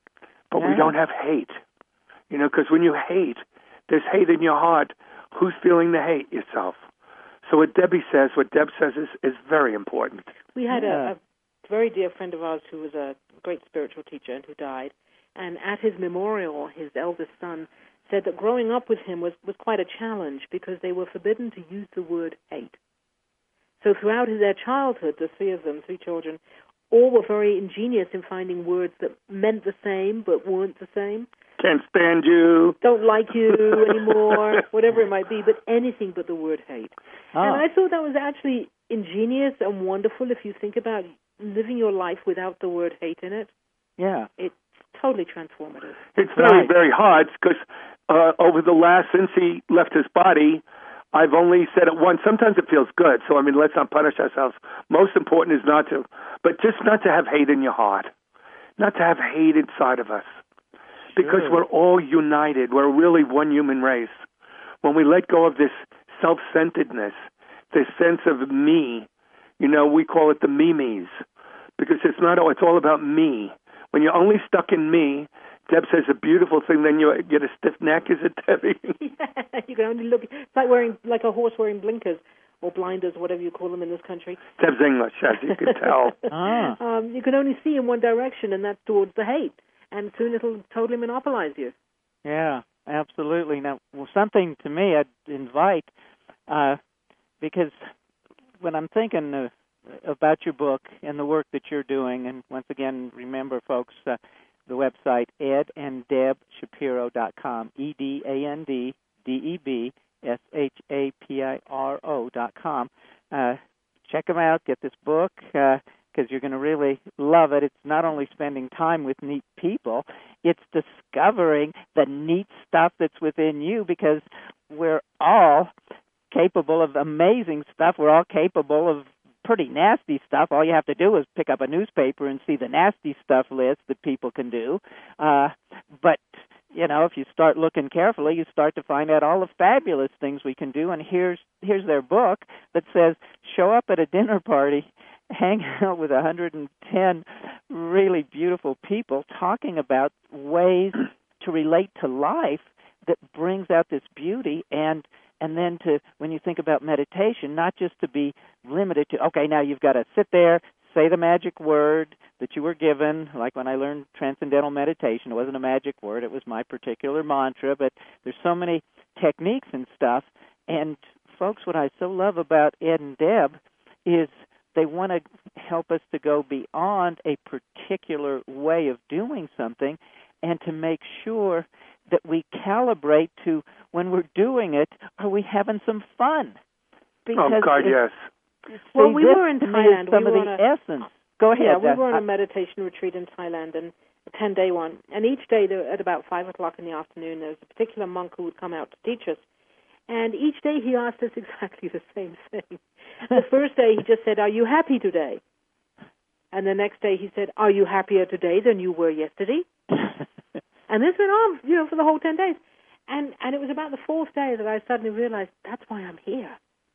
But yeah. we don't have hate, you know, because when you hate, there's hate in your heart. Who's feeling the hate? Yourself. So what Debbie says, what Deb says is, is very important. We had yeah. a, a very dear friend of ours who was a great spiritual teacher and who died. And at his memorial, his eldest son said that growing up with him was, was quite a challenge because they were forbidden to use the word hate. So throughout their childhood, the three of them, three children, all were very ingenious in finding words that meant the same but weren't the same. Can't stand you. Don't like you anymore, whatever it might be, but anything but the word hate. Oh. And I thought that was actually ingenious and wonderful if you think about living your life without the word hate in it. Yeah. It's totally transformative. It's very, right. very hard because uh, over the last, since he left his body, I've only said it once. Sometimes it feels good, so I mean, let's not punish ourselves. Most important is not to, but just not to have hate in your heart, not to have hate inside of us, because sure. we're all united. We're really one human race. When we let go of this self-centeredness, this sense of me, you know, we call it the me-me's, because it's not. It's all about me. When you're only stuck in me, Deb says a beautiful thing, then you get a stiff neck, is it, Debbie? Yeah, you can only look. It's like wearing, like a horse wearing blinkers or blinders, whatever you call them in this country. Deb's English, as you can tell. ah. um, you can only see in one direction, and that's towards the hate. And soon it'll totally monopolize you. Yeah, absolutely. Now, well, something to me I'd invite, uh, because when I'm thinking, uh, about your book and the work that you're doing. And once again, remember, folks, uh, the website ed and deb shapiro dot com, E D A N D D E B S H A P I R O dot com. Uh, check them out. Get this book because uh, you're going to really love it. It's not only spending time with neat people, it's discovering the neat stuff that's within you, because we're all capable of amazing stuff. We're all capable of pretty nasty stuff. All you have to do is pick up a newspaper and see the nasty stuff list that people can do. Uh, but, you know, if you start looking carefully, you start to find out all the fabulous things we can do. And here's here's their book that says, show up at a dinner party, hang out with one hundred ten really beautiful people talking about ways to relate to life that brings out this beauty. And And then to, when you think about meditation, not just to be limited to, okay, now you've got to sit there, say the magic word that you were given. Like when I learned transcendental meditation, it wasn't a magic word, it was my particular mantra, but there's so many techniques and stuff. And folks, what I so love about Ed and Deb is they want to help us to go beyond a particular way of doing something and to make sure that we calibrate to, when we're doing it, are we having some fun? Because oh, God, yes. Well, we were in Thailand. Some we of were the a, essence. Go ahead. Yeah, we uh, were on uh, a meditation retreat in Thailand, and a ten-day one. And each day, there, at about five o'clock in the afternoon, there was a particular monk who would come out to teach us. And each day, he asked us exactly the same thing. The first day, he just said, "Are you happy today?" And the next day, he said, "Are you happier today than you were yesterday?" And this went on, you know, for the whole ten days. And and it was about the fourth day that I suddenly realized, that's why I'm here.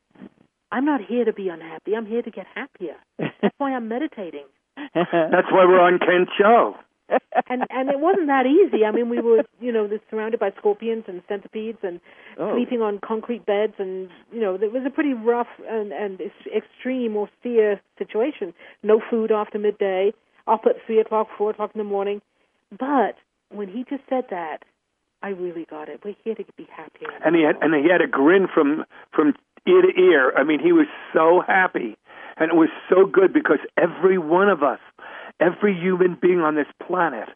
I'm not here to be unhappy. I'm here to get happier. That's why I'm meditating. That's why we're on Kent's show. And and it wasn't that easy. I mean, we were, you know, surrounded by scorpions and centipedes and oh. sleeping on concrete beds. And, you know, it was a pretty rough and, and extreme, austere situation. No food after midday, up at three o'clock, four o'clock in the morning. But when he just said that, I really got it. We're here to be happier. And he had, and he had a grin from from ear to ear. I mean, he was so happy, and it was so good because every one of us, every human being on this planet,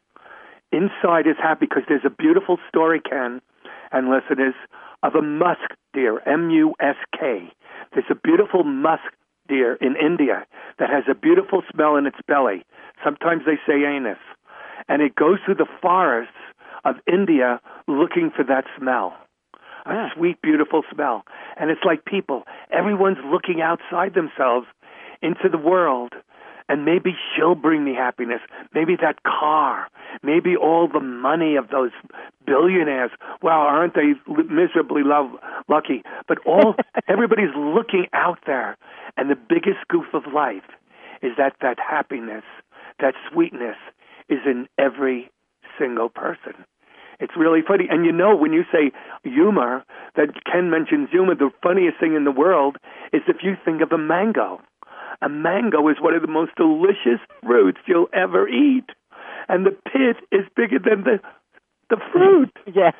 inside is happy because there's a beautiful story, Ken and listeners, of a musk deer, M U S K. There's a beautiful musk deer in India that has a beautiful smell in its belly. Sometimes they say anus. And it goes through the forests of India looking for that smell, a yeah. sweet, beautiful smell. And it's like people. Everyone's looking outside themselves into the world, and maybe she'll bring me happiness. Maybe that car. Maybe all the money of those billionaires. Wow, aren't they miserably love, lucky? But all everybody's looking out there, and the biggest goof of life is that that happiness, that sweetness, is in every single person. It's really funny. And you know, when you say humor, that Ken mentions humor, the funniest thing in the world is if you think of a mango. A mango is one of the most delicious fruits you'll ever eat. And the pit is bigger than the the fruit. Yeah.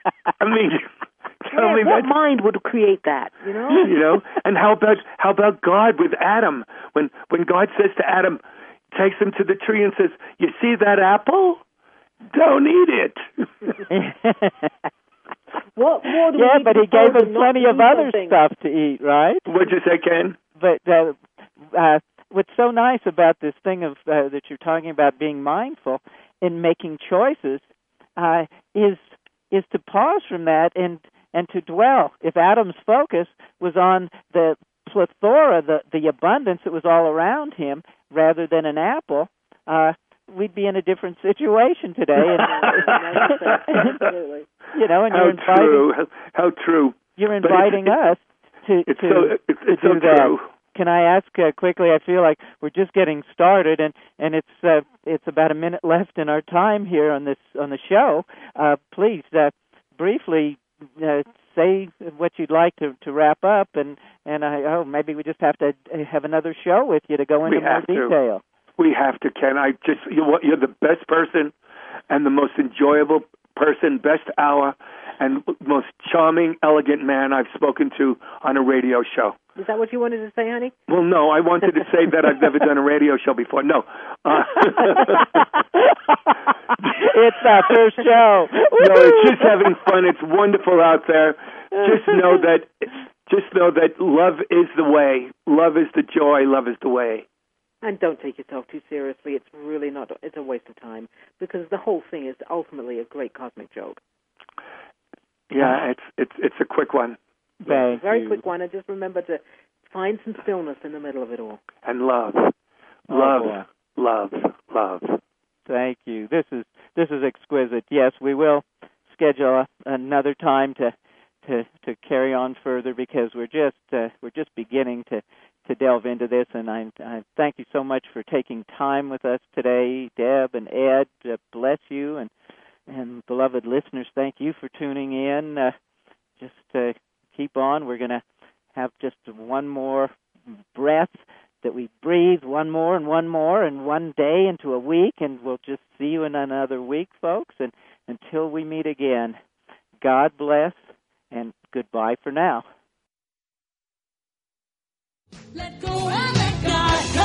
I mean, tell yeah, me what that. mind would create that, you know? You know? And how about how about God with Adam? When when God says to Adam, takes him to the tree and says, "You see that apple? Don't eat it." What more do yeah, we but he gave him plenty of other something? stuff to eat, right? What'd you say, Ken? But uh, uh, what's so nice about this thing of uh, that you're talking about being mindful in making choices uh, is is to pause from that and and to dwell. If Adam's focus was on the plethora, the the abundance that was all around him, rather than an apple, uh, we'd be in a different situation today. And, Absolutely. You know, and how you're inviting, true. How, how true. You're inviting it's, us to, it's to, so, it's, to it's do so that. True. Can I ask uh, quickly? I feel like we're just getting started, and and it's uh, it's about a minute left in our time here on this on the show. Uh, please, uh, briefly. Uh, say what you'd like to, to wrap up, and, and I, oh, maybe we just have to have another show with you to go into more detail. To. We have to, Ken. I just, you're, you're the best person and the most enjoyable person, best hour, and most charming, elegant man I've spoken to on a radio show. Is that what you wanted to say, honey? Well, no, I wanted to say that I've never done a radio show before. No. Uh, it's our first show. No, it's just having fun. It's wonderful out there. Just know that, just know that love is the way. Love is the joy. Love is the way. And don't take yourself too seriously. It's really not, it's a waste of time because the whole thing is ultimately a great cosmic joke. Yeah, it's it's it's a quick one. Thank Very you. quick one. And just remember to find some stillness in the middle of it all. And love. Oh, Love. boy. Love. Love. Thank you. This is this is exquisite. Yes, we will schedule another time to to to carry on further because we're just uh, we're just beginning to to delve into this, and I, I thank you so much for taking time with us today, Deb and Ed. Uh, bless you, and and beloved listeners, thank you for tuning in. Uh, just uh, keep on. We're going to have just one more breath that we breathe, one more and one more, and one day into a week, and we'll just see you in another week, folks. And until we meet again, God bless, and goodbye for now. Let go and let God.